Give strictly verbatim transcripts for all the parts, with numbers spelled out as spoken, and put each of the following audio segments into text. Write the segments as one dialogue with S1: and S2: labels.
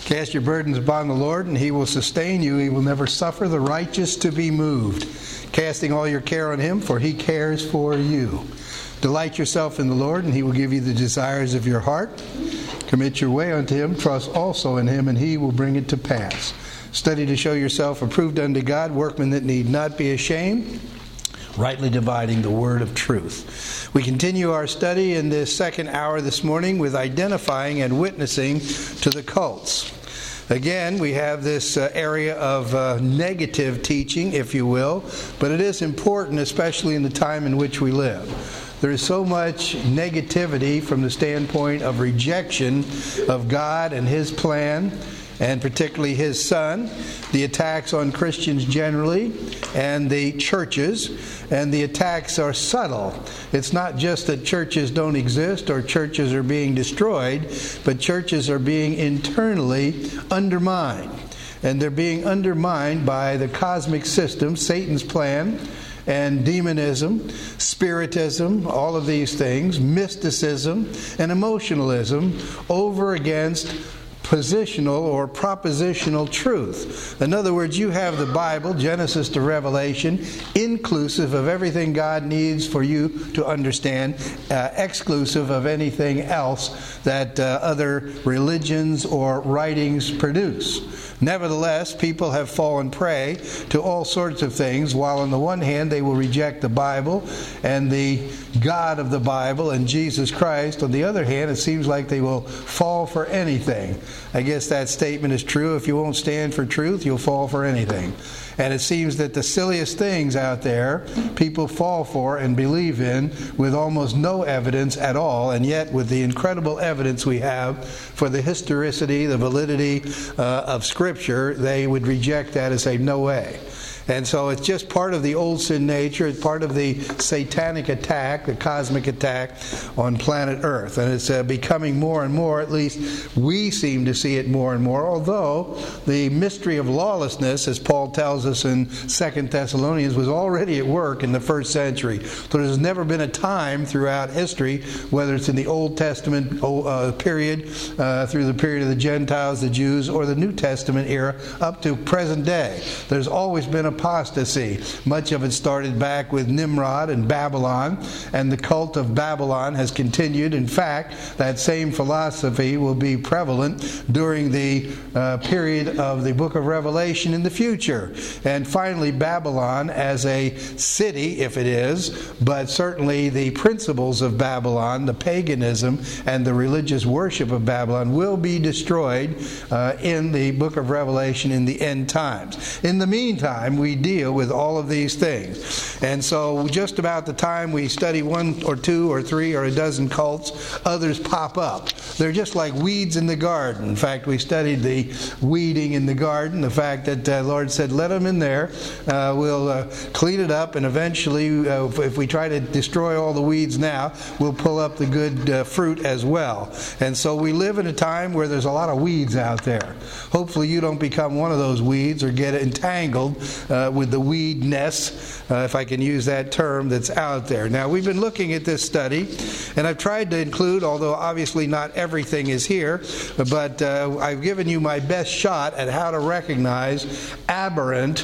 S1: Cast your burdens upon the Lord, and He will sustain you. He will never suffer the righteous to be moved. Casting all your care on Him, for He cares for you. Delight yourself in the Lord, and He will give you the desires of your heart. Commit your way unto Him. Trust also in Him, and He will bring it to pass. Study to show yourself approved unto God, workmen that need not be ashamed, rightly dividing the word of truth. We continue our study in this second hour this morning with identifying and witnessing to the cults. Again, we have this uh, area of uh, negative teaching, if you will, but it is important, especially in the time in which we live. There is so much negativity from the standpoint of rejection of God and His plan, and particularly His Son, the attacks on Christians generally, and the churches. And the attacks are subtle. It's not just that churches don't exist or churches are being destroyed, but churches are being internally undermined. And they're being undermined by the cosmic system, Satan's plan, and demonism, spiritism, all of these things, mysticism, and emotionalism over against positional or propositional truth. In other words, you have the Bible, Genesis to Revelation, inclusive of everything God needs for you to understand, uh, exclusive of anything else that uh, other religions or writings produce. Nevertheless, people have fallen prey to all sorts of things, while on the one hand they will reject the Bible and the God of the Bible and Jesus Christ. On the other hand, it seems like they will fall for anything. I guess that statement is true. If you won't stand for truth, you'll fall for anything. And it seems that the silliest things out there, people fall for and believe in with almost no evidence at all, and yet with the incredible evidence we have for the historicity, the validity uh, of Scripture, they would reject that and say, no way. And so it's just part of the old sin nature. It's part of the satanic attack, the cosmic attack on planet Earth. And it's uh, becoming more and more, at least we seem to see it more and more, although the mystery of lawlessness, as Paul tells us in Second Thessalonians, was already at work in the first century. So there's never been a time throughout history, whether it's in the Old Testament uh, period, uh, through the period of the Gentiles, the Jews, or the New Testament era, up to present day. There's always been a apostasy. Much of it started back with Nimrod and Babylon, and the cult of Babylon has continued. In fact, that same philosophy will be prevalent during the uh, period of the book of Revelation in the future. And finally, Babylon as a city, if it is, but certainly the principles of Babylon, the paganism and the religious worship of Babylon, will be destroyed uh, in the book of Revelation in the end times. In the meantime, we deal with all of these things. And so just about the time we study one or two or three or a dozen cults, others pop up. They're just like weeds in the garden. In fact, we studied the weeding in the garden, the fact that the uh, Lord said, let them in there. Uh, we'll uh, clean it up, and eventually, uh, if, if we try to destroy all the weeds now, we'll pull up the good uh, fruit as well. And so we live in a time where there's a lot of weeds out there. Hopefully you don't become one of those weeds or get entangled Uh, with the weed nest, uh, if I can use that term, that's out there. Now, we've been looking at this study, and I've tried to include, although obviously not everything is here, but uh, I've given you my best shot at how to recognize aberrant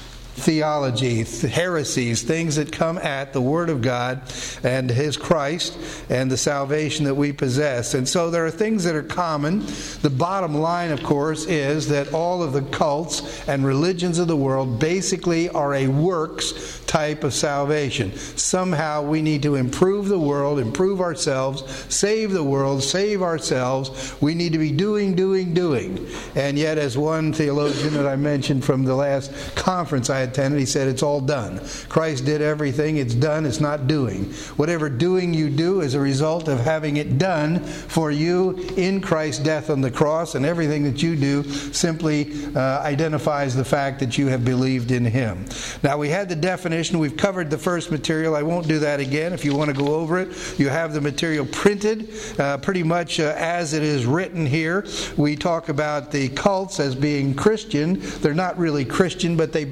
S1: theology, heresies, things that come at the Word of God and His Christ and the salvation that we possess. And so there are things that are common. The bottom line, of course, is that all of the cults and religions of the world basically are a works type of salvation. Somehow we need to improve the world, improve ourselves, save the world, save ourselves. We need to be doing, doing, doing. And yet, as one theologian that I mentioned from the last conference I attended, he said, it's all done. Christ did everything. It's done. It's not doing. Whatever doing you do is a result of having it done for you in Christ's death on the cross, and everything that you do simply uh, identifies the fact that you have believed in Him. Now, we had the definition. We've covered the first material. I won't do that again. If you want to go over it, you have the material printed uh, pretty much uh, as it is written here. We talk about the cults as being Christian. They're not really Christian, but they base some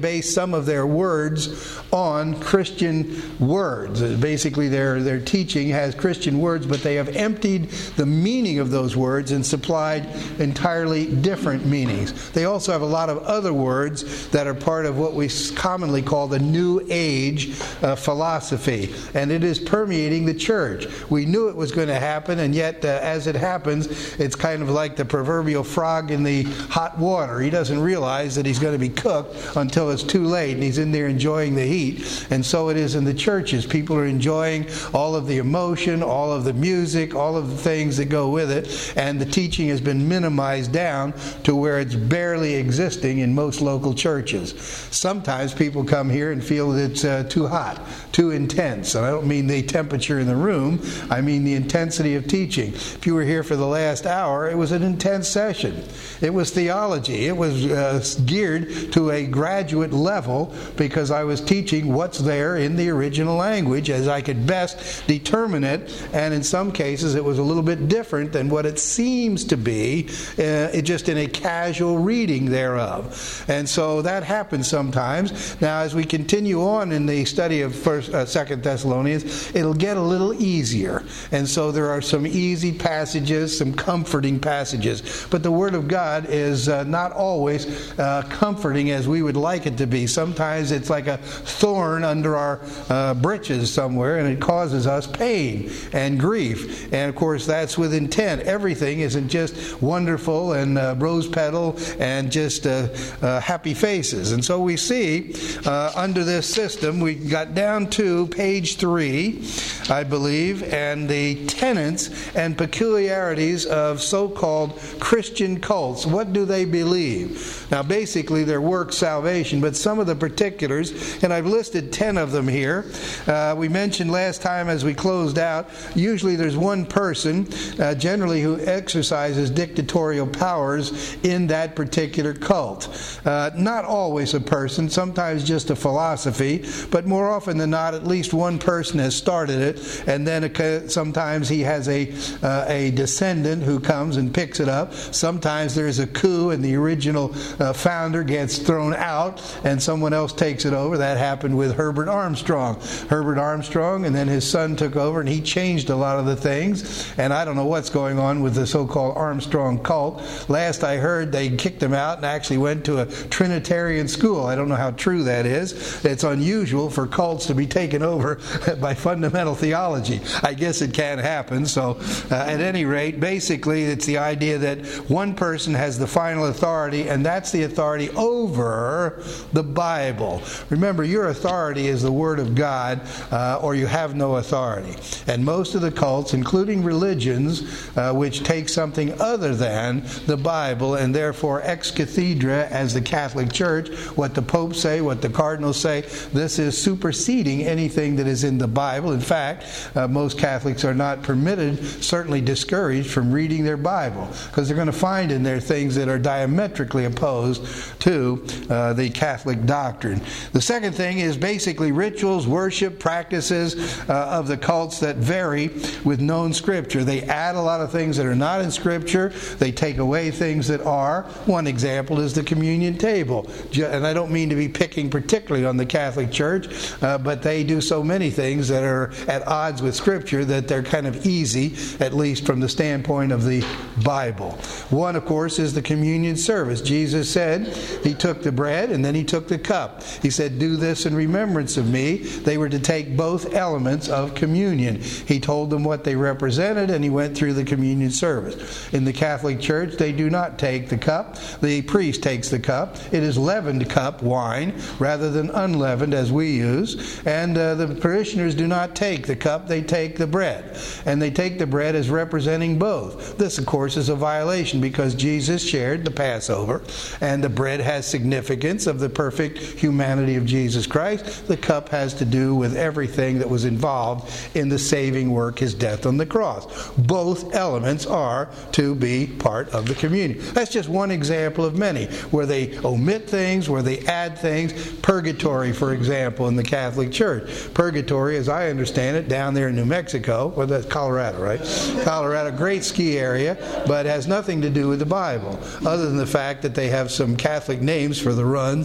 S1: some of their words on Christian words. Basically, their, their teaching has Christian words, but they have emptied the meaning of those words and supplied entirely different meanings. They also have a lot of other words that are part of what we commonly call the New Age uh, philosophy, and it is permeating the church. We knew it was going to happen, and yet uh, as it happens, it's kind of like the proverbial frog in the hot water. He doesn't realize that he's going to be cooked until it's too late, and he's in there enjoying the heat. And so it is in the churches. People are enjoying all of the emotion, all of the music, all of the things that go with it, and the teaching has been minimized down to where it's barely existing in most local churches. Sometimes people come here and feel that it's uh, too hot, too intense. And I don't mean the temperature in the room, I mean the intensity of teaching. If you were here for the last hour, it was an intense session. It was theology. It was uh, geared to a graduate level because I was teaching what's there in the original language as I could best determine it, and in some cases it was a little bit different than what it seems to be, uh, just in a casual reading thereof. And so that happens sometimes. Now, as we continue on in the study of First, uh, Second Thessalonians, it'll get a little easier. And so there are some easy passages, some comforting passages. But the Word of God is uh, not always uh, comforting as we would like it to be. Sometimes it's like a thorn under our uh, britches somewhere, and it causes us pain and grief. And of course, that's with intent. Everything isn't just wonderful and uh, rose petal and just uh, uh, happy faces. And so we see uh, under this system, we got down to page three, I believe, and the tenets and peculiarities of so-called Christian cults. What do they believe? Now, basically, their work salvation, but some of the particulars, and I've listed ten of them here. Uh, we mentioned last time as we closed out, usually there's one person, uh, generally, who exercises dictatorial powers in that particular cult. Uh, not always a person, sometimes just a philosophy, but more often than not, at least one person has started it, and then a, sometimes he has a uh, a descendant who comes and picks it up. Sometimes there's a coup and the original uh, founder gets thrown out and someone else takes it over. That happened with Herbert Armstrong. Herbert Armstrong, and then his son took over, and he changed a lot of the things. And I don't know what's going on with the so-called Armstrong cult. Last I heard, they kicked him out and actually went to a Trinitarian school. I don't know how true that is. It's unusual for cults to be taken over by fundamental theology. I guess it can happen. So uh, at any rate, basically it's the idea that one person has the final authority, and that's the authority over the Bible. Remember, your authority is the Word of God, uh, or you have no authority. And most of the cults, including religions, uh, which take something other than the Bible, and therefore ex cathedra, as the Catholic Church, what the Pope say, what the cardinals say, this is superseding anything that is in the Bible. In fact, uh, most Catholics are not permitted, certainly discouraged from reading their Bible, because they're going to find in there things that are diametrically opposed to uh, the Catholic doctrine. The second thing is basically rituals, worship, practices uh, of the cults that vary with known Scripture. They add a lot of things that are not in Scripture. They take away things that are. One example is the communion table. And I don't mean to be picking particularly on the Catholic Church, uh, but they do so many things that are at odds with Scripture that they're kind of easy, at least from the standpoint of the Bible. One, of course, is the communion service. Jesus said he took the bread and then he took the cup. He said, "Do this in remembrance of me." They were to take both elements of communion. He told them what they represented, and he went through the communion service. In the Catholic Church, they do not take the cup. The priest takes the cup. It is leavened cup, wine, rather than unleavened as we use. And uh, the parishioners do not take the cup, they take the bread. And they take the bread as representing both. This, of course, is a violation because Jesus shared the Passover, and the bread has significance of the perfect humanity of Jesus Christ. The cup has to do with everything that was involved in the saving work, his death on the cross. Both elements are to be part of the communion. That's just one example of many, where they omit things, where they add things. Purgatory, for example, in the Catholic Church. Purgatory, as I understand it, down there in New Mexico, well, that's Colorado, right? Colorado, great ski area, but has nothing to do with the Bible, other than the fact that they have some Catholic names for the runs, uh,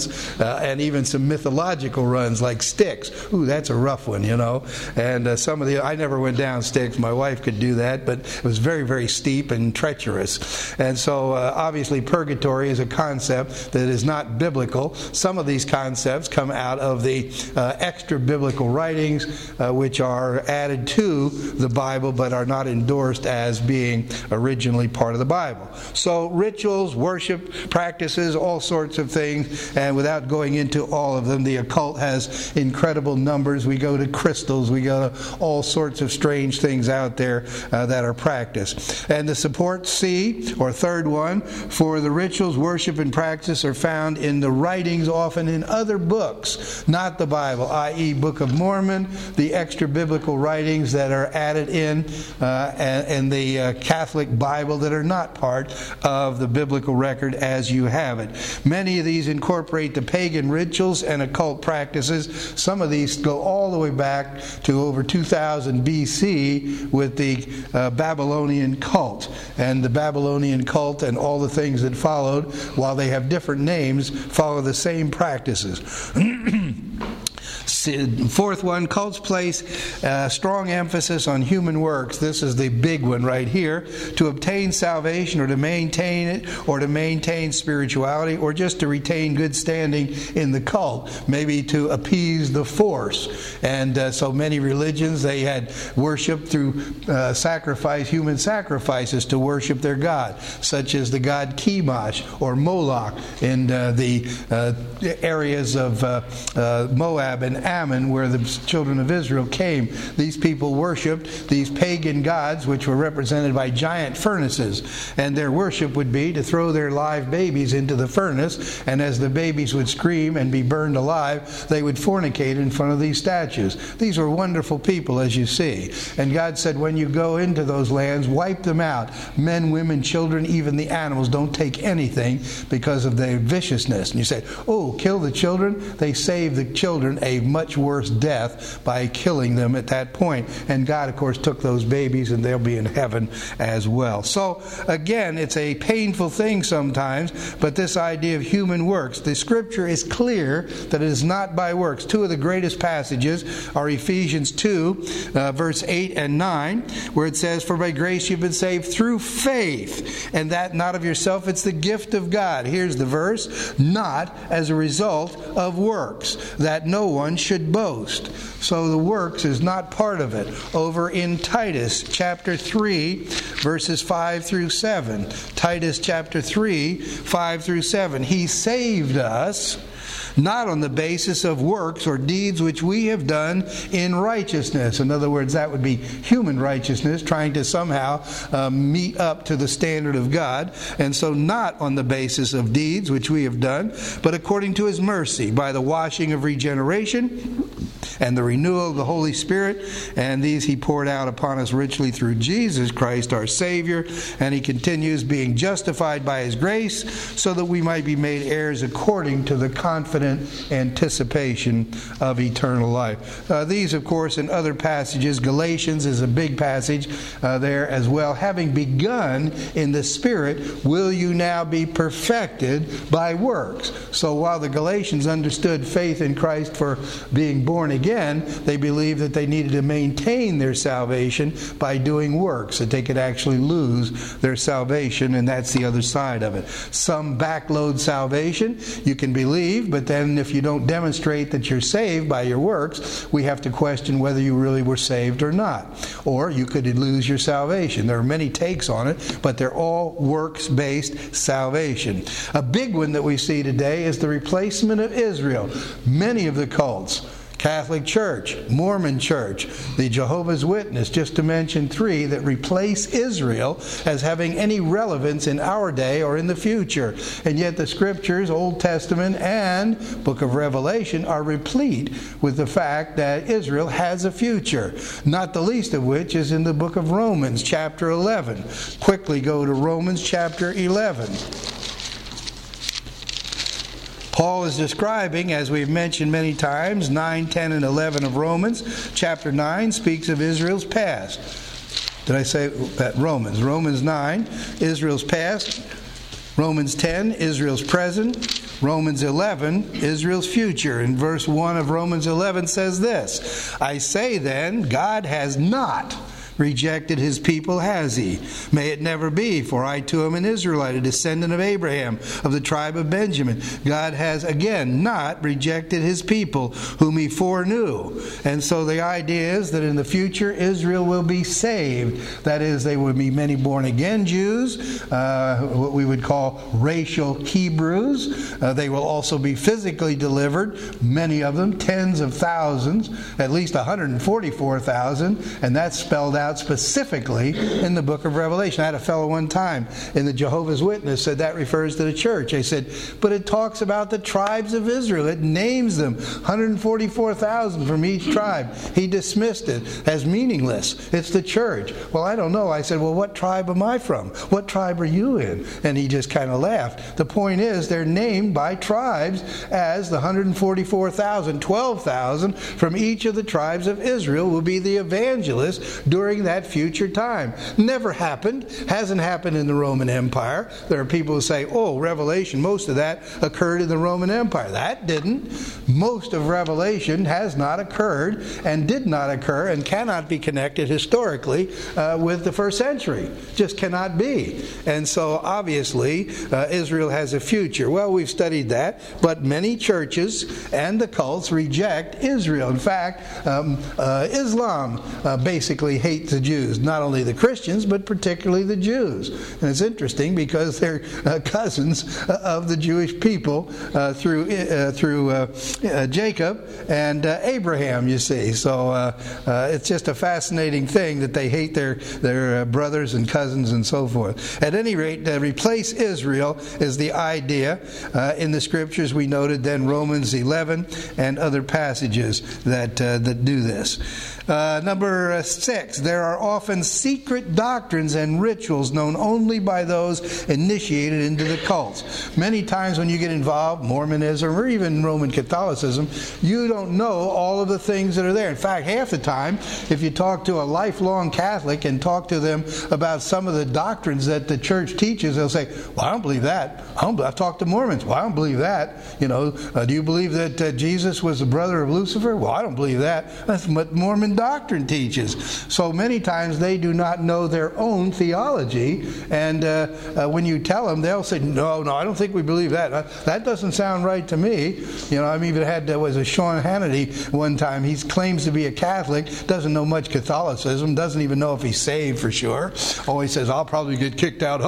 S1: uh, and even some mythological runs like Styx. Ooh, that's a rough one, you know. And uh, some of the, I never went down Styx. My wife could do that, but it was very, very steep and treacherous. And so uh, obviously purgatory is a concept that is not biblical. Some of these concepts come out of the uh, extra biblical writings, uh, which are added to the Bible but are not endorsed as being originally part of the Bible. So rituals, worship practices, all sorts of things, and without going into all of them, the occult has incredible numbers. We go to crystals, we go to all sorts of strange things out there uh, that are practiced. And the support C, or third one, for the rituals, worship, and practice are found in the writings, often in other books, not the Bible, that is. Book of Mormon, the extra biblical writings that are added in, uh, and, and the uh, Catholic Bible that are not part of the biblical record as you have it. Many of these incorporate the pagan rituals and occult practices. Some of these go all the way back to over two thousand B C with the uh, Babylonian cult. And the Babylonian cult and all the things that followed, while they have different names, follow the same practices. Fourth one, cults place uh, strong emphasis on human works. This is the big one right here. To obtain salvation, or to maintain it, or to maintain spirituality, or just to retain good standing in the cult, maybe to appease the force. And uh, so many religions, they had worship through uh, sacrifice, human sacrifices to worship their god, such as the god Chemosh or Moloch in uh, the uh, areas of uh, uh, Moab and Ammon, where the children of Israel came. These people worshipped these pagan gods, which were represented by giant furnaces, and their worship would be to throw their live babies into the furnace, and as the babies would scream and be burned alive, they would fornicate in front of these statues. These were wonderful people, as you see. And God said, when you go into those lands, wipe them out. Men, women, children, even the animals. Don't take anything because of their viciousness. And you say, oh, kill the children? They saved the children a much worse death by killing them at that point. And God, of course, took those babies, and they'll be in heaven as well. So, again, it's a painful thing sometimes, but this idea of human works, the Scripture is clear that it is not by works. Two of the greatest passages are Ephesians two, uh, verse eight and nine, where it says, for by grace you've been saved through faith, and that not of yourself, it's the gift of God. Here's the verse, not as a result of works, that no one should boast. So the works is not part of it. Over in Titus chapter three, verses five through seven. Titus chapter three, five through seven. He saved us, not on the basis of works or deeds which we have done in righteousness. In other words, that would be human righteousness, trying to somehow uh, meet up to the standard of God. And so not on the basis of deeds which we have done, but according to His mercy, by the washing of regeneration and the renewal of the Holy Spirit, and these He poured out upon us richly through Jesus Christ our Savior. And He continues, being justified by His grace, so that we might be made heirs according to the confident anticipation of eternal life. Uh, these, of course, in other passages, Galatians is a big passage uh, there as well. Having begun in the Spirit, will you now be perfected by works? So while the Galatians understood faith in Christ for being born again, they believed that they needed to maintain their salvation by doing works, that they could actually lose their salvation, and that's the other side of it. Some backload salvation. You can believe, but then if you don't demonstrate that you're saved by your works, we have to question whether you really were saved or not. Or you could lose your salvation. There are many takes on it, but they're all works-based salvation. A big one that we see today is the replacement of Israel. Many of the cults, Catholic Church, Mormon Church, the Jehovah's Witness, just to mention three that replace Israel as having any relevance in our day or in the future. And yet the Scriptures, Old Testament and Book of Revelation, are replete with the fact that Israel has a future, not the least of which is in the book of Romans, chapter eleven. Quickly go to Romans chapter eleven. Paul is describing, as we've mentioned many times, nine, ten, and eleven of Romans. Chapter nine speaks of Israel's past. Did I say that? Romans. Romans nine, Israel's past. Romans ten, Israel's present. Romans eleven, Israel's future. And verse one of Romans eleven says this, I say then, God has not rejected his people, has he? May it never be, for I too am an Israelite, a descendant of Abraham, of the tribe of Benjamin. God has again not rejected his people, whom he foreknew. And so the idea is that in the future Israel will be saved. That is, they will be many born-again Jews, uh, what we would call racial Hebrews. Uh, they will also be physically delivered, many of them, tens of thousands, at least one hundred forty-four thousand, and that's spelled out specifically in the book of Revelation. I had a fellow one time in the Jehovah's Witness said that refers to the church. I said, but it talks about the tribes of Israel. It names them, one hundred forty-four thousand from each tribe. He dismissed it as meaningless. It's the church. Well, I don't know. I said, well, what tribe am I from? What tribe are you in? And he just kind of laughed. The point is, they're named by tribes as the one hundred forty-four thousand. twelve thousand from each of the tribes of Israel will be the evangelists during that future time. Never happened. Hasn't happened in the Roman Empire. There are people who say, oh, Revelation, most of that occurred in the Roman Empire. That didn't. Most of Revelation has not occurred and did not occur and cannot be connected historically uh, with the first century. Just cannot be. And so obviously uh, Israel has a future. Well, we've studied that, but many churches and the cults reject Israel. In fact, um, uh, Islam uh, basically hates the Jews, not only the Christians, but particularly the Jews. And it's interesting because they're uh, cousins of the Jewish people uh, through uh, through uh, uh, Jacob and uh, Abraham, you see. So uh, uh, it's just a fascinating thing that they hate their, their uh, brothers and cousins and so forth. At any rate, uh, replace Israel is the idea. Uh, in the Scriptures, we noted then Romans eleven and other passages that, uh, that do this. Uh, number uh, six, there are often secret doctrines and rituals known only by those initiated into the cults. Many times when you get involved, Mormonism or even Roman Catholicism, you don't know all of the things that are there. In fact, half the time, if you talk to a lifelong Catholic and talk to them about some of the doctrines that the church teaches, they'll say, well, I don't believe that. I don't, I've talked to Mormons. Well, I don't believe that. You know, uh, do you believe that uh, Jesus was the brother of Lucifer? Well, I don't believe that. That's what Mormon doctrine teaches. So many times they do not know their own theology, and uh, uh, when you tell them, they'll say, no, no, I don't think we believe that. Uh, that doesn't sound right to me. You know, I've even had, there was a Sean Hannity one time, he claims to be a Catholic, doesn't know much Catholicism, doesn't even know if he's saved for sure. Always says, I'll probably get kicked out.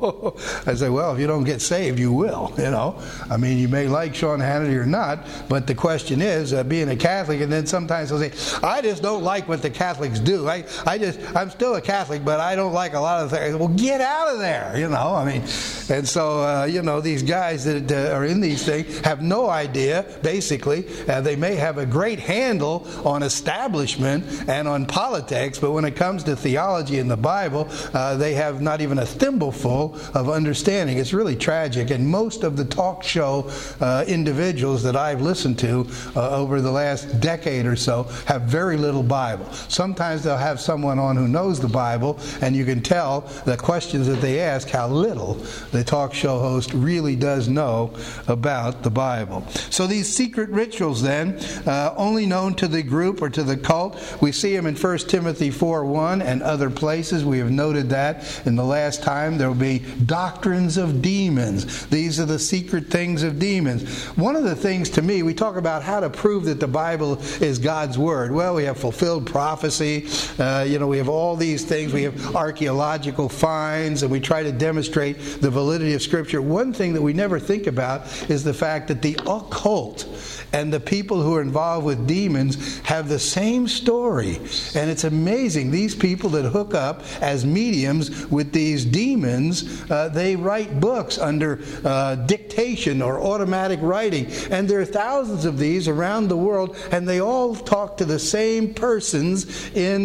S1: I say, well, if you don't get saved, you will, you know. I mean, you may like Sean Hannity or not, but the question is, uh, being a Catholic, and then sometimes they'll say, I just don't like what the Catholics do. I, I just, I'm still a Catholic, but I don't like a lot of things. Well, get out of there, you know. I mean, and so, uh, you know, these guys that uh, are in these things have no idea, basically. Uh, they may have a great handle on establishment and on politics, but when it comes to theology and the Bible, uh, they have not even a thimbleful of understanding. It's really tragic. And most of the talk show uh, individuals that I've listened to uh, over the last decade or so have very little Bible. Sometimes they'll have someone on who knows the Bible, and you can tell the questions that they ask how little the talk show host really does know about the Bible. So these secret rituals then, uh, only known to the group or to the cult, we see them in First Timothy four one and other places. We have noted that in the last time. There will be doctrines of demons. These are the secret things of demons. One of the things to me, we talk about how to prove that the Bible is God's Word. Well, we have fulfilled prophecy. Uh, you know, we have all these things. We have archaeological finds, and we try to demonstrate the validity of Scripture. One thing that we never think about is the fact that the occult and the people who are involved with demons have the same story. And it's amazing. These people that hook up as mediums with these demons, uh, they write books under uh, dictation or automatic writing. And there are thousands of these around the world, and they all talk to the same persons in the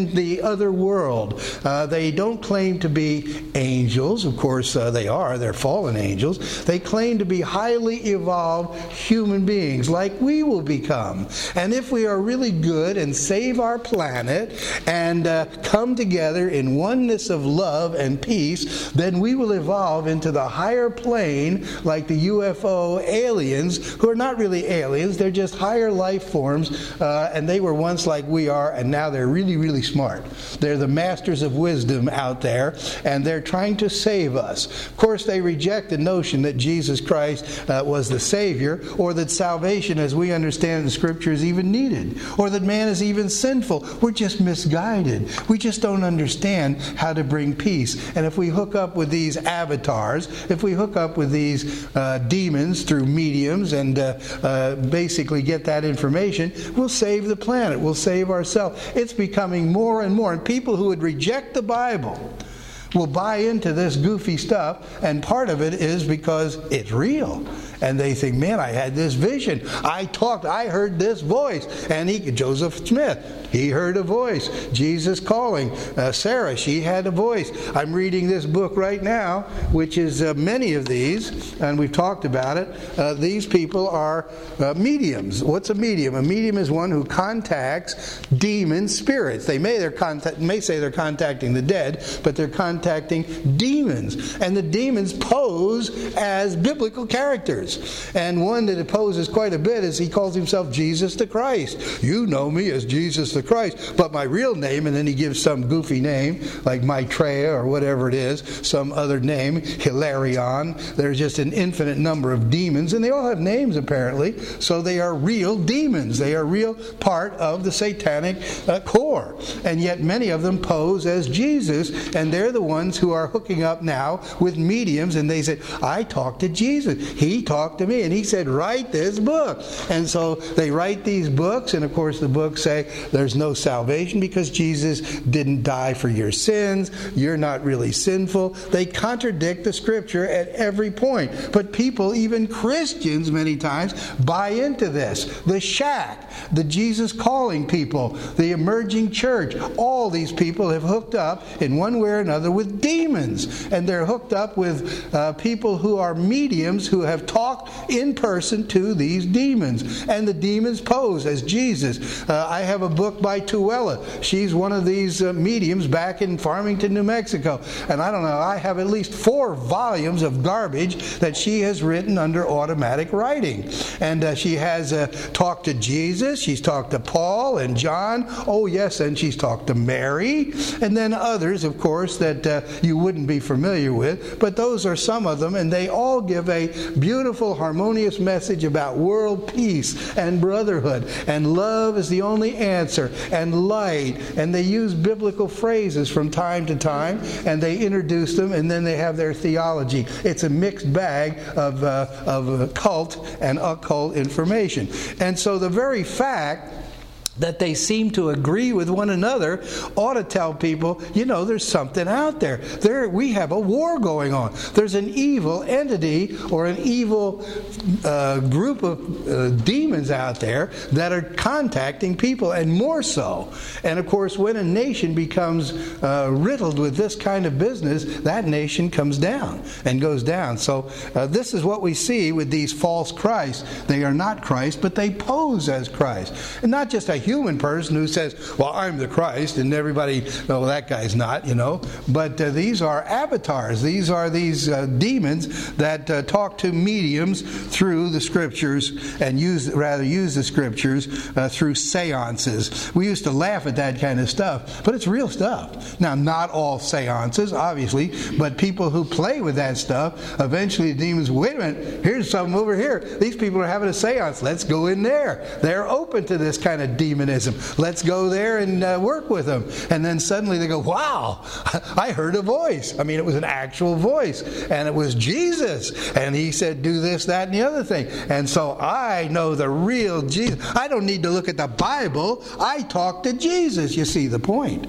S1: other world. Uh, they don't claim to be angels. Of course, uh, they are. They're fallen angels. They claim to be highly evolved human beings like we will become. And if we are really good and save our planet and uh, come together in oneness of love and peace, then we will evolve into the higher plane like the U F O aliens, who are not really aliens. They're just higher life forms, uh, and they were once like we are, and now they're really, really smart. They're the masters of wisdom out there, and they're trying to save us. Of course, they reject the notion that Jesus Christ uh, was the Savior, or that salvation, as we understand in Scripture, is even needed, or that man is even sinful. We're just misguided. We just don't understand how to bring peace. And if we hook up with these avatars, if we hook up with these uh, demons through mediums and uh, uh, basically get that information, we'll save the planet. We'll save ourselves. It's becoming more and more. And people who would reject the Bible will buy into this goofy stuff, and part of it is because it's real. And they think, man, I had this vision. I talked, I heard this voice. And he, Joseph Smith, he heard a voice. Jesus calling. Uh, Sarah, she had a voice. I'm reading this book right now, which is uh, many of these, and we've talked about it. Uh, these people are uh, mediums. What's a medium? A medium is one who contacts demon spirits. They may, they're contact, may say they're contacting the dead, but they're contacting demons. And the demons pose as biblical characters. And one that opposes quite a bit is he calls himself Jesus the Christ. You know me as Jesus the Christ, but my real name, and then he gives some goofy name like Maitreya or whatever it is, some other name, Hilarion. There's just an infinite number of demons, and they all have names apparently, so they are real demons. They are real part of the satanic uh, core. And yet many of them pose as Jesus, and they're the ones who are hooking up now with mediums, and they say, I talked to Jesus. He talked to me, and he said, write this book. And so they write these books, and of course the books say there's no salvation because Jesus didn't die for your sins. You're not really sinful. They contradict the Scripture at every point. But people, even Christians many times, buy into this. The shack, the Jesus calling people, the emerging church, all these people have hooked up in one way or another with demons. And they're hooked up with uh, people who are mediums who have talked in person to these demons. And the demons pose as Jesus. Uh, I have a book by Tuella. She's one of these uh, mediums back in Farmington, New Mexico. And I don't know, I have at least four volumes of garbage that she has written under automatic writing. And uh, she has uh, talked to Jesus. She's talked to Paul and John. Oh, yes, and she's talked to Mary. And then others, of course, that uh, you wouldn't be familiar with. But those are some of them, and they all give a beautiful, harmonious message about world peace and brotherhood. And love is the only answer. And light. And they use biblical phrases from time to time, and they introduce them, and then they have their theology. It's a mixed bag of, uh, of cult and occult information. And so the very fact that they seem to agree with one another ought to tell people, you know, there's something out there. There, we have a war going on. There's an evil entity or an evil uh, group of uh, demons out there that are contacting people, and more so. And of course, when a nation becomes uh, riddled with this kind of business, that nation comes down and goes down. So uh, this is what we see with these false Christs. They are not Christ, but they pose as Christ. And not just a human person who says, well, I'm the Christ, and everybody, well, that guy's not, you know. But uh, these are avatars. These are these uh, demons that uh, talk to mediums through the Scriptures, and use rather use the Scriptures uh, through seances. We used to laugh at that kind of stuff, but it's real stuff. Now, not all seances, obviously, but people who play with that stuff, eventually the demons, wait a minute, here's something over here. These people are having a seance. Let's go in there. They're open to this kind of demon. Let's go there and uh, work with them. And then suddenly they go, wow, I heard a voice. I mean, it was an actual voice. And it was Jesus. And he said, do this, that, and the other thing. And so I know the real Jesus. I don't need to look at the Bible. I talk to Jesus. You see the point.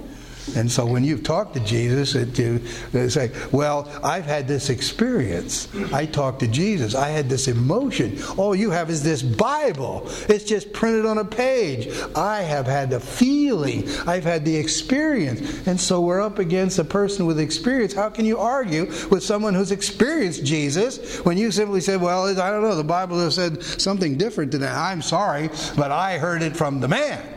S1: And so when you've talked to Jesus, it, you they say, well, I've had this experience. I talked to Jesus. I had this emotion. All you have is this Bible. It's just printed on a page. I have had the feeling. I've had the experience. And so we're up against a person with experience. How can you argue with someone who's experienced Jesus when you simply say, well, I don't know, the Bible has said something different than that. I'm sorry, but I heard it from the man.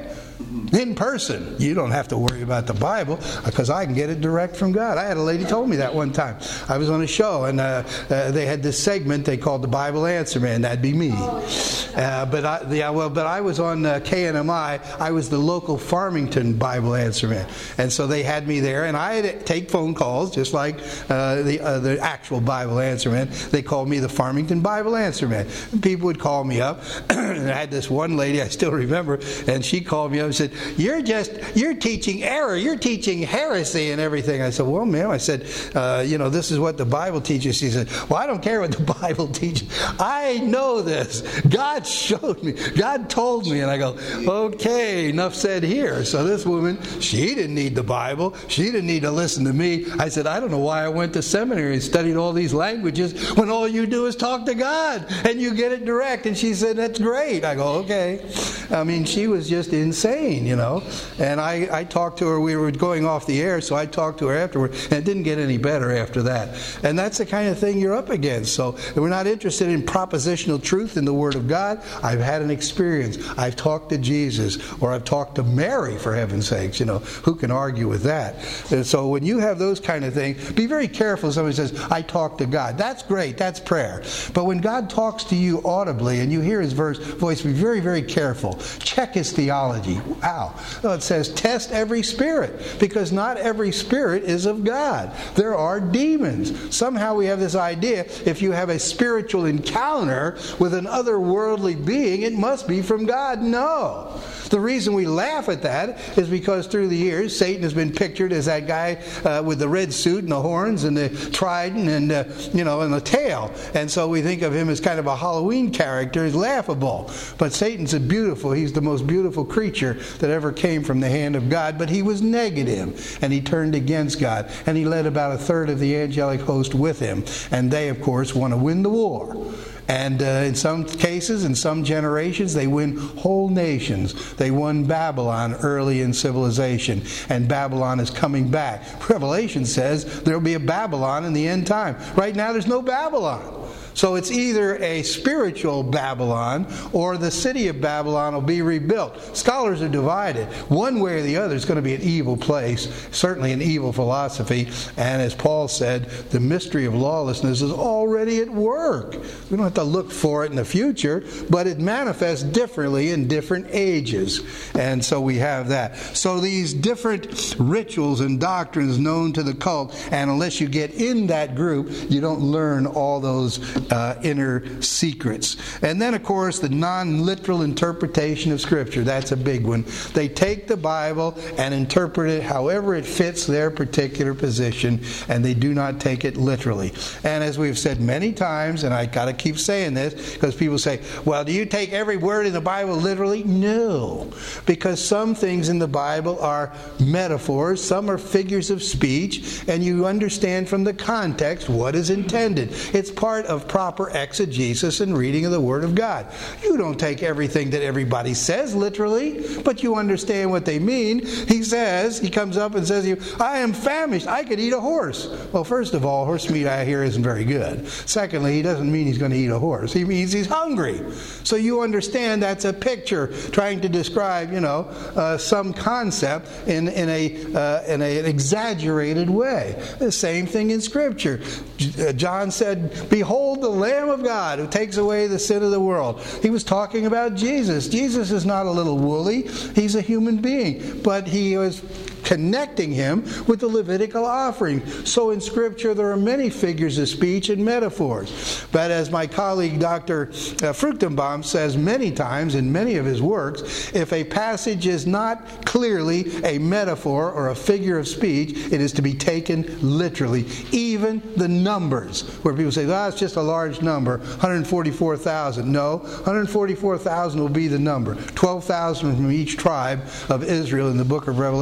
S1: In person. You don't have to worry about the Bible because I can get it direct from God. I had a lady told me that one time. I was on a show and uh, uh, they had this segment they called the Bible Answer Man. That'd be me. Uh, but I, yeah, well, but I was on uh, K N M I. I was the local Farmington Bible Answer Man, and so they had me there, and I had to take phone calls just like uh, the uh, the actual Bible Answer Man. They called me the Farmington Bible Answer Man. And people would call me up, and I had this one lady I still remember, and she called me up and said, You're just, you're teaching error. You're teaching heresy and everything. I said, well, ma'am, I said, uh, you know, this is what the Bible teaches. She said, well, I don't care what the Bible teaches. I know this. God showed me. God told me. And I go, okay, enough said here. So this woman, she didn't need the Bible. She didn't need to listen to me. I said, I don't know why I went to seminary and studied all these languages when all you do is talk to God and you get it direct. And she said, that's great. I go, okay. I mean, she was just insane, you know. And I, I talked to her. We were going off the air, so I talked to her afterward. And it didn't get any better after that. And that's the kind of thing you're up against. So we're not interested in propositional truth in the Word of God. I've had an experience. I've talked to Jesus, or I've talked to Mary, for heaven's sakes. You know, who can argue with that? And so when you have those kind of things, be very careful. Somebody says, I talk to God. That's great. That's prayer. But when God talks to you audibly and you hear His verse, voice, be very, very careful. Check His theology. Wow. No, it says, test every spirit, because not every spirit is of God. There are demons. Somehow we have this idea, if you have a spiritual encounter with an otherworldly being, it must be from God. No. The reason we laugh at that is because through the years, Satan has been pictured as that guy uh, with the red suit and the horns and the trident and, uh, you know, and the tail. And so we think of him as kind of a Halloween character. He's laughable. But Satan's a beautiful, he's the most beautiful creature that ever came from the hand of God. But he was negative, and he turned against God. And he led about a third of the angelic host with him. And they, of course, want to win the war. And uh, in some cases, in some generations, they win whole nations. They won Babylon early in civilization, and Babylon is coming back. Revelation says there will be a Babylon in the end time. Right now, there's no Babylon. So it's either a spiritual Babylon or the city of Babylon will be rebuilt. Scholars are divided. One way or the other, it's going to be an evil place, certainly an evil philosophy. And as Paul said, the mystery of lawlessness is already at work. We don't have to look for it in the future, but it manifests differently in different ages. And so we have that. So these different rituals and doctrines known to the cult, and unless you get in that group, you don't learn all those Uh, inner secrets. And then, of course, the non-literal interpretation of Scripture. That's a big one. They take the Bible and interpret it however it fits their particular position, and they do not take it literally. And as we've said many times, and I got to keep saying this, because people say, well, do you take every word in the Bible literally? No. Because some things in the Bible are metaphors, some are figures of speech, and you understand from the context what is intended. It's part of proper exegesis and reading of the Word of God. You don't take everything that everybody says literally, but you understand what they mean. He says, he comes up and says to you, I am famished. I could eat a horse. Well, first of all, horse meat I hear isn't very good. Secondly, he doesn't mean he's going to eat a horse. He means he's hungry. So you understand that's a picture trying to describe, you know, uh, some concept in, in, a, uh, in a, an exaggerated way. The same thing in Scripture. John said, behold the Lamb of God who takes away the sin of the world. He was talking about Jesus. Jesus is not a little woolly. He's a human being. But he was connecting him with the Levitical offering. So in Scripture there are many figures of speech and metaphors. But as my colleague Doctor Fruchtenbaum says many times in many of his works, if a passage is not clearly a metaphor or a figure of speech, it is to be taken literally. Even the numbers, where people say, oh, it's just a large number, one hundred forty-four thousand. No, one hundred forty-four thousand will be the number. twelve thousand from each tribe of Israel in the book of Revelation.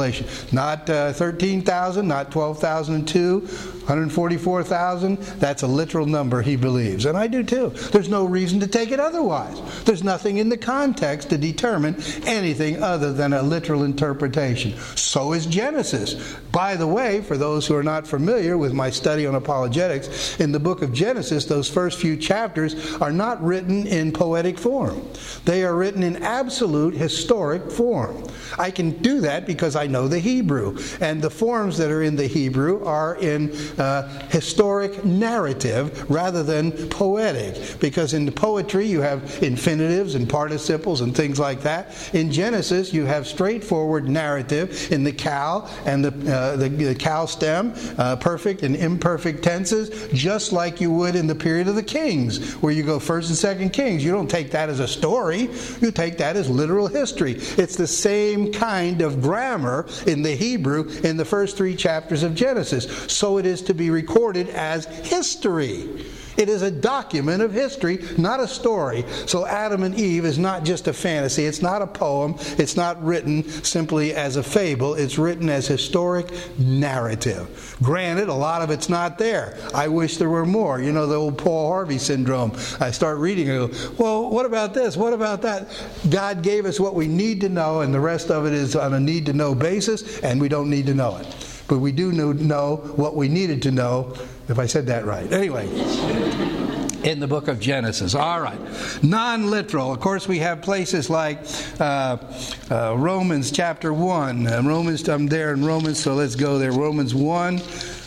S1: Not uh, thirteen thousand, not twelve thousand two, one hundred forty-four thousand. That's a literal number he believes. And I do too. There's no reason to take it otherwise. There's nothing in the context to determine anything other than a literal interpretation. So is Genesis. By the way, for those who are not familiar with my study on apologetics, in the book of Genesis, those first few chapters are not written in poetic form. They are written in absolute historic form. I can do that because I know the Hebrew. And the forms that are in the Hebrew are in uh, historic narrative rather than poetic. Because in the poetry you have infinitives and participles and things like that. In Genesis you have straightforward narrative in the cal and the, uh, the, the cal stem, uh, perfect and imperfect tenses, just like you would in the period of the Kings, where you go first and second Kings. You don't take that as a story. You take that as literal history. It's the same kind of grammar in the Hebrew in the first three chapters of Genesis. So it is to be recorded as history. It is a document of history, not a story. So Adam and Eve is not just a fantasy. It's not a poem. It's not written simply as a fable. It's written as historic narrative. Granted, a lot of it's not there. I wish there were more. You know, the old Paul Harvey syndrome. I start reading and go, well, what about this? What about that? God gave us what we need to know, and the rest of it is on a need-to-know basis, and we don't need to know it. But we do know what we needed to know, if I said that right. Anyway, in the book of Genesis. All right. Non-literal. Of course, we have places like uh, uh, Romans chapter one. Uh, Romans, I'm there in Romans, so let's go there. Romans one.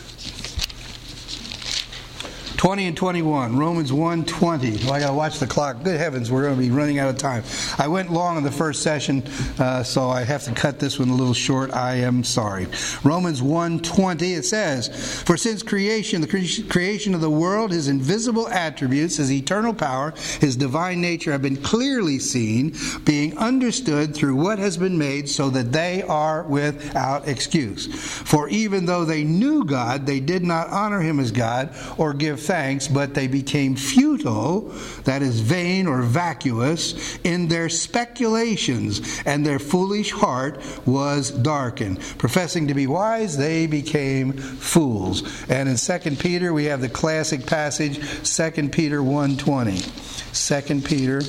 S1: twenty and twenty-one. Romans one twenty. Well, I got to watch the clock. Good heavens, we're going to be running out of time. I went long in the first session, uh, so I have to cut this one a little short. I am sorry. Romans one twenty, it says, "For since creation, the cre- creation of the world, his invisible attributes, his eternal power, his divine nature have been clearly seen, being understood through what has been made, so that they are without excuse. For even though they knew God, they did not honor him as God or give thanks. Thanks, but they became futile, that is vain or vacuous, in their speculations, and their foolish heart was darkened. Professing to be wise, they became fools." And in Second Peter, we have the classic passage, Second Peter one twenty. Second Peter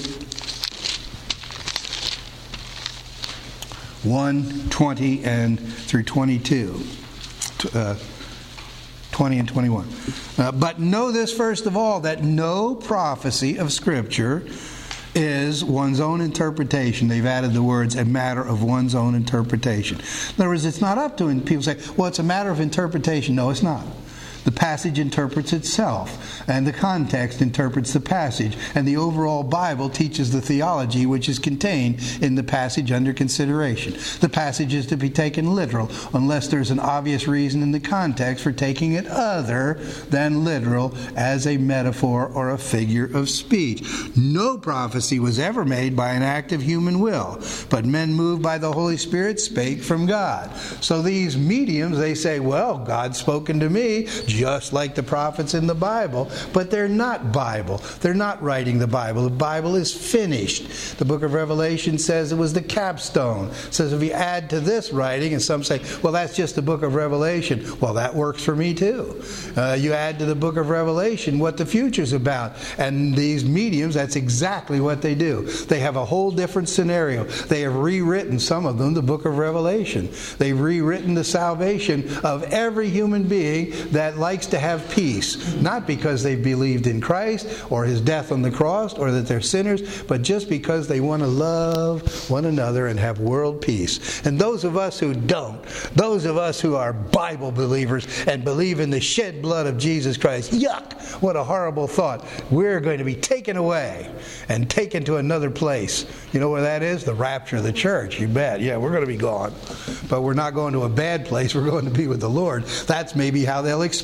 S1: one twenty and through twenty-two. Uh, twenty and twenty-one. Uh, but know this first of all, that no prophecy of Scripture is one's own interpretation. They've added the words, a matter of one's own interpretation. In other words, it's not up to it. People say, well, it's a matter of interpretation. No, it's not. The passage interprets itself, and the context interprets the passage, and the overall Bible teaches the theology which is contained in the passage under consideration. The passage is to be taken literal unless there's an obvious reason in the context for taking it other than literal as a metaphor or a figure of speech. No prophecy was ever made by an act of human will, but men moved by the Holy Spirit spake from God. So these mediums, they say, well, God's spoken to me, just like the prophets in the Bible, but they're not Bible. They're not writing the Bible. The Bible is finished. The book of Revelation says it was the capstone. It says if you add to this writing, and some say, well, that's just the book of Revelation. Well, that works for me too. Uh, you add to the book of Revelation what the future's about. And these mediums, that's exactly what they do. They have a whole different scenario. They have rewritten, some of them, the book of Revelation. They've rewritten the salvation of every human being that likes to have peace, not because they believed in Christ or his death on the cross or that they're sinners, but just because they want to love one another and have world peace. And those of us who don't, those of us who are Bible believers and believe in the shed blood of Jesus Christ, yuck, what a horrible thought. We're going to be taken away and taken to another place. You know where that is? The rapture of the church. You bet. Yeah, we're going to be gone. But we're not going to a bad place. We're going to be with the Lord. That's maybe how they'll explain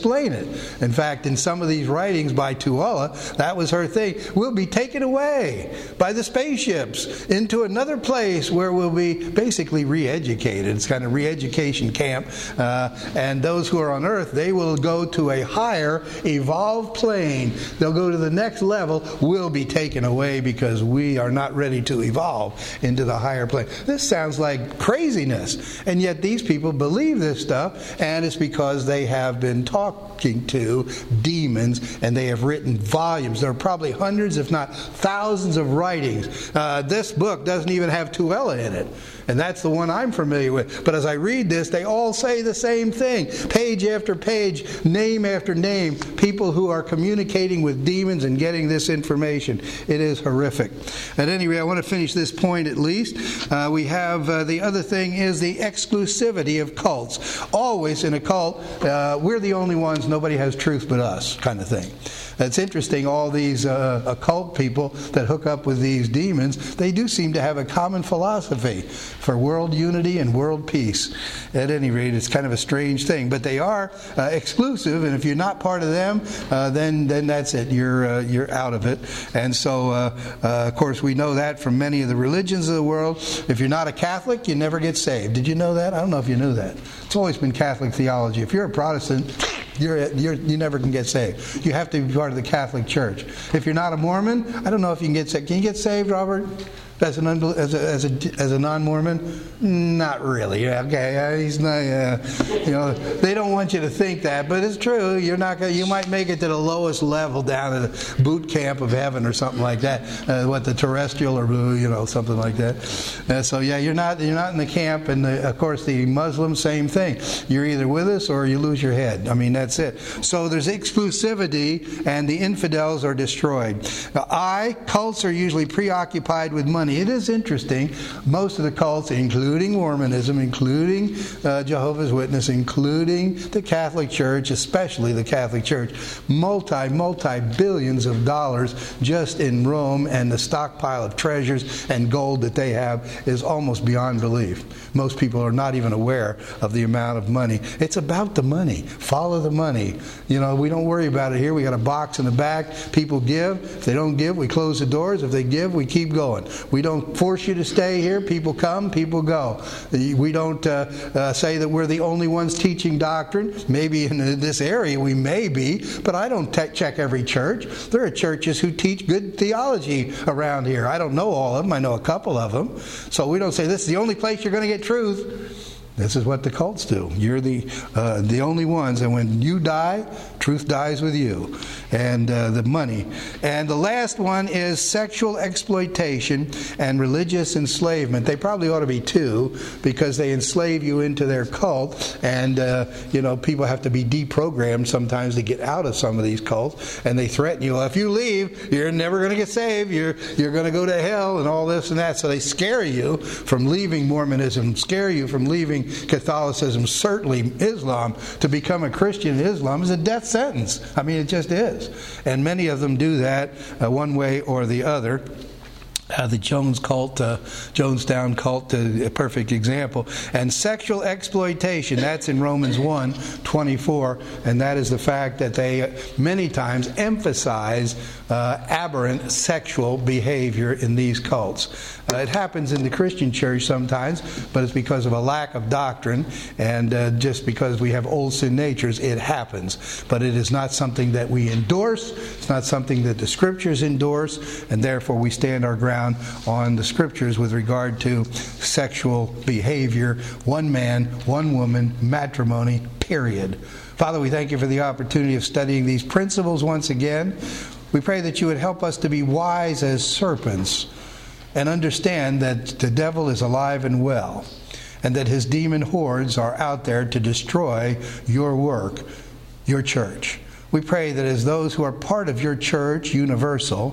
S1: explain it. In fact, in some of these writings by Tuola, that was her thing. We'll be taken away by the spaceships into another place where we'll be basically re-educated. It's kind of re-education camp. Uh, and those who are on Earth, they will go to a higher, evolved plane. They'll go to the next level. We'll be taken away because we are not ready to evolve into the higher plane. This sounds like craziness. And yet these people believe this stuff, and it's because they have been talking to demons, and they have written volumes. There are probably hundreds, if not thousands, of writings. Uh, this book doesn't even have Tuella in it, and that's the one I'm familiar with. But as I read this, they all say the same thing. Page after page, name after name, people who are communicating with demons and getting this information. It is horrific. At any rate, I want to finish this point at least. Uh, we have uh, the other thing is the exclusivity of cults. Always in a cult, uh, we're the only ones, nobody has truth but us, kind of thing. It's interesting, all these uh, occult people that hook up with these demons, they do seem to have a common philosophy for world unity and world peace. At any rate, it's kind of a strange thing. But they are uh, exclusive, and if you're not part of them, uh, then then that's it. You're uh, you're out of it. And so, uh, uh, of course, we know that from many of the religions of the world. If you're not a Catholic, you never get saved. Did you know that? I don't know if you knew that. It's always been Catholic theology. If you're a Protestant, You're, you're, you never can get saved. You have to be part of the Catholic Church. If you're not a Mormon, I don't know if you can get saved. Can you get saved, Robert? As an unbel- as a as a as a non-Mormon, not really. Yeah, okay, uh, he's not. Uh, you know, they don't want you to think that, but it's true. You're not gonna. You might make it to the lowest level down at the boot camp of heaven or something like that. Uh, what the terrestrial or you know something like that. Uh, so yeah, you're not you're not in the camp, and the, of course the Muslims, same thing. You're either with us or you lose your head. I mean that's it. So there's exclusivity, and the infidels are destroyed. Now, I cults are usually preoccupied with money. It is interesting, most of the cults, including Mormonism, including uh, Jehovah's Witness, including the Catholic Church, especially the Catholic Church, multi, multi-billions of dollars just in Rome, and the stockpile of treasures and gold that they have is almost beyond belief. Most people are not even aware of the amount of money. It's about the money. Follow the money. You know, we don't worry about it here. We got a box in the back. People give. If they don't give, we close the doors. If they give, we keep going. We don't force you to stay here. People come, people go. We don't uh, uh, say that we're the only ones teaching doctrine. Maybe in this area we may be, but I don't te- check every church. There are churches who teach good theology around here. I don't know all of them. I know a couple of them. So we don't say this is the only place you're going to get truth. This is what the cults do. You're the uh, the only ones, and when you die, truth dies with you, and uh, the money. And the last one is sexual exploitation and religious enslavement. They probably ought to be two, because they enslave you into their cult, and uh, you know people have to be deprogrammed sometimes to get out of some of these cults, and they threaten you. Well, if you leave, you're never going to get saved. You're you're going to go to hell and all this and that. So they scare you from leaving Mormonism, scare you from leaving Catholicism, certainly Islam. To become a Christian in Islam is a death sentence. I mean, it just is. And many of them do that uh, one way or the other. Uh, the Jones cult, uh, Jonestown cult, uh, a perfect example. And sexual exploitation, that's in Romans one twenty-four, and that is the fact that they uh, many times emphasize uh, aberrant sexual behavior in these cults. Uh, it happens in the Christian church sometimes, but it's because of a lack of doctrine, and uh, just because we have old sin natures, it happens. But it is not something that we endorse, it's not something that the Scriptures endorse, and therefore we stand our ground on the Scriptures with regard to sexual behavior, one man, one woman, matrimony, period. Father, we thank you for the opportunity of studying these principles once again. We pray that you would help us to be wise as serpents and understand that the devil is alive and well, and that his demon hordes are out there to destroy your work, your church. We pray that as those who are part of your church, universal,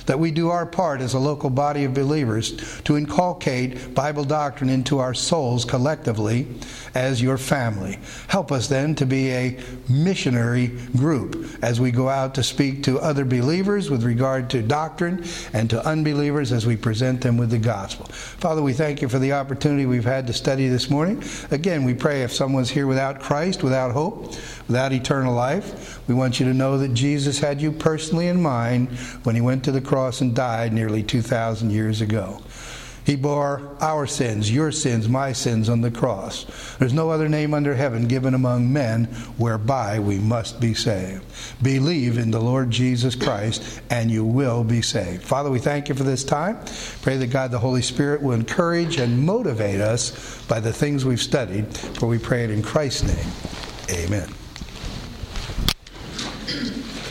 S1: that we do our part as a local body of believers to inculcate Bible doctrine into our souls collectively as your family. Help us then to be a missionary group as we go out to speak to other believers with regard to doctrine and to unbelievers as we present them with the gospel. Father, we thank you for the opportunity we've had to study this morning. Again, we pray if someone's here without Christ, without hope, without eternal life, we want you to know that Jesus had you personally in mind when he went to the cross and died nearly two thousand years ago. He bore our sins, your sins, my sins on the cross. There's no other name under heaven given among men whereby we must be saved. Believe in the Lord Jesus Christ and you will be saved. Father, we thank you for this time. Pray that God the Holy Spirit will encourage and motivate us by the things we've studied. For we pray it in Christ's name. Amen.